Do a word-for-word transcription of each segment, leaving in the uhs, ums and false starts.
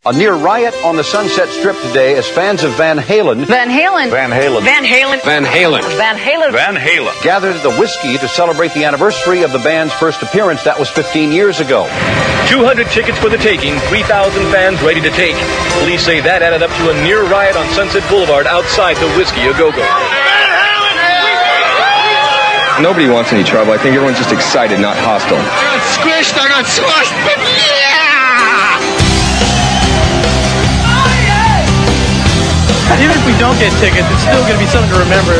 A near riot on the Sunset Strip today as fans of Van Halen... Van Halen. Van Halen. Van Halen. Van Halen. Van Halen. Van Halen. Gathered at the Whiskey to celebrate the anniversary of the band's first appearance. That was fifteen years ago. two hundred tickets for the taking, three thousand fans ready to take. Police say that added up to a near riot on Sunset Boulevard outside the Whiskey A Go Go. Nobody wants any trouble. I think everyone's just excited, not hostile. I got squished, I got squashed, but yeah! Even if we don't get tickets, it's still going to be something to remember.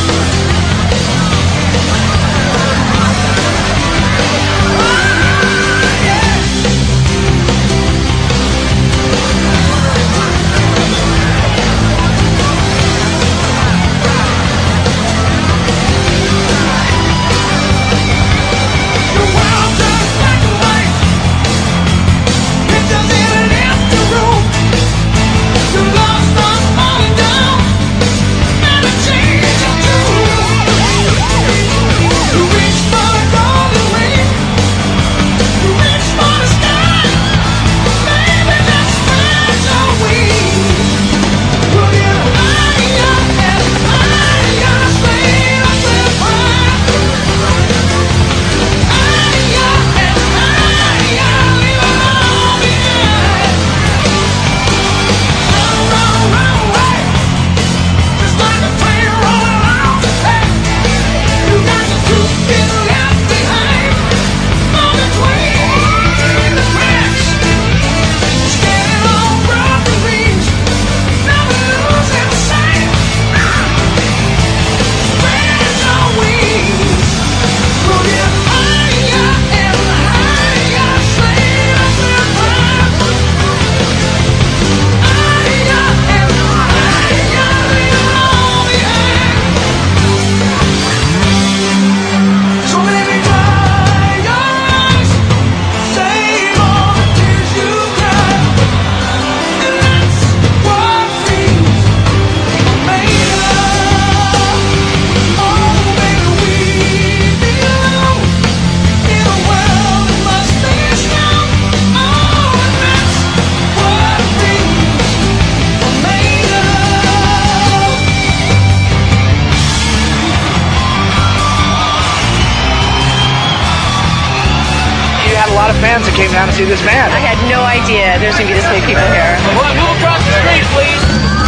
Fans that came down to see this band. I had no idea there's going to be this many people here. Well, move across the street, please.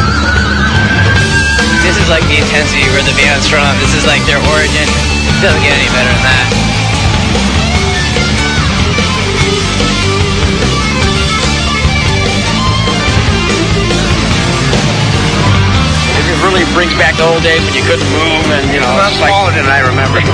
This is like the intensity where the band's from. This is like their origin. It doesn't get any better than that. It really brings back the old days when you couldn't move and, you know, It's smaller than I remember.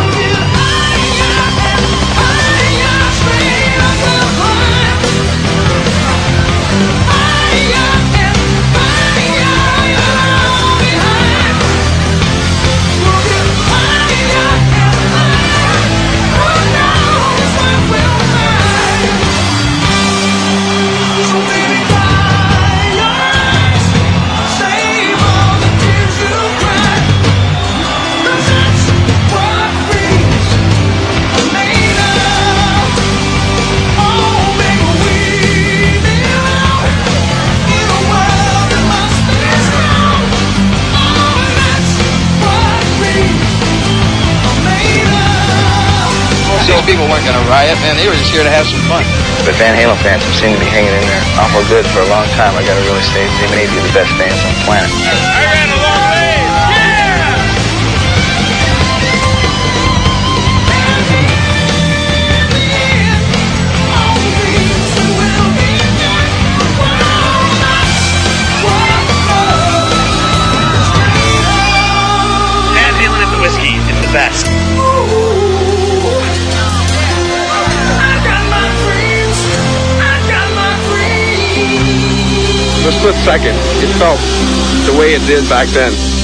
These people weren't going to riot, man. They were just here to have some fun. But Van Halen fans have seemed to be hanging in there awful good for a long time. I got to really say they may be the best bands on the planet. I ran a long way. Van Halen at the Whiskey is the best. For a split second, it felt the way it did back then.